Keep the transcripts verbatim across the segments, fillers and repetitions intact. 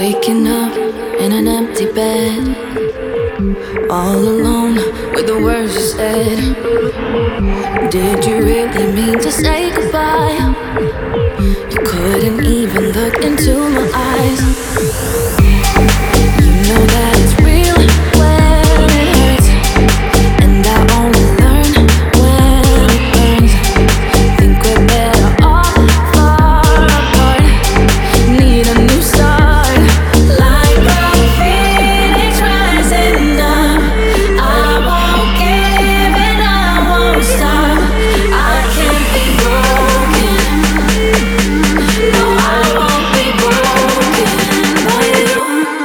Waking up in an empty bed, all alone with the words you said. Did you really mean to say goodbye? You couldn't even look into my eyes. You know that it's real when it hurts, and I only learn when it burns. Think we're better off far apart. Need a new start, like a phoenix rising up. I won't give and I won't stop. I can't be broken. No, I won't be broken by you.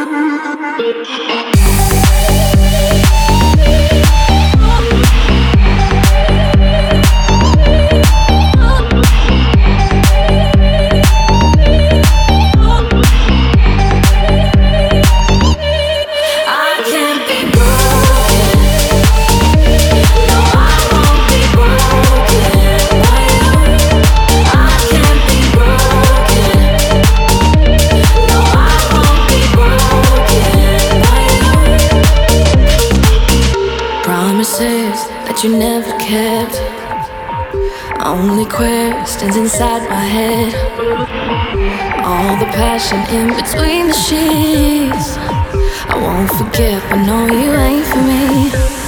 Promises that you never kept, only questions inside my head. All the passion in between the sheets. I won't forget, but no, you ain't for me.